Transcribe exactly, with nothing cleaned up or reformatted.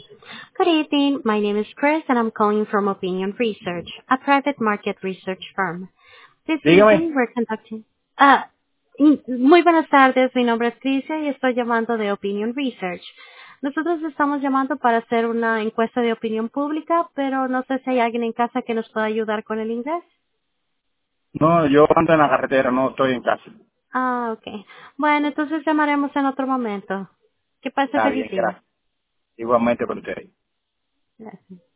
Good evening. My name is Chris, and I'm calling from Opinion Research, a private market research firm. This Dígame. evening, we're conducting... Ah, mm, muy buenas tardes. Mi nombre es Tricia y estoy llamando de Opinion Research. Nosotros estamos llamando para hacer una encuesta de opinión pública, pero no sé si hay alguien en casa que nos pueda ayudar con el inglés. No, yo ando en la carretera, no estoy en casa. Ah, okay. Bueno, entonces llamaremos en otro momento. Que pase Está feliz bien, día. gracias. Igualmente por ustedes. Gracias.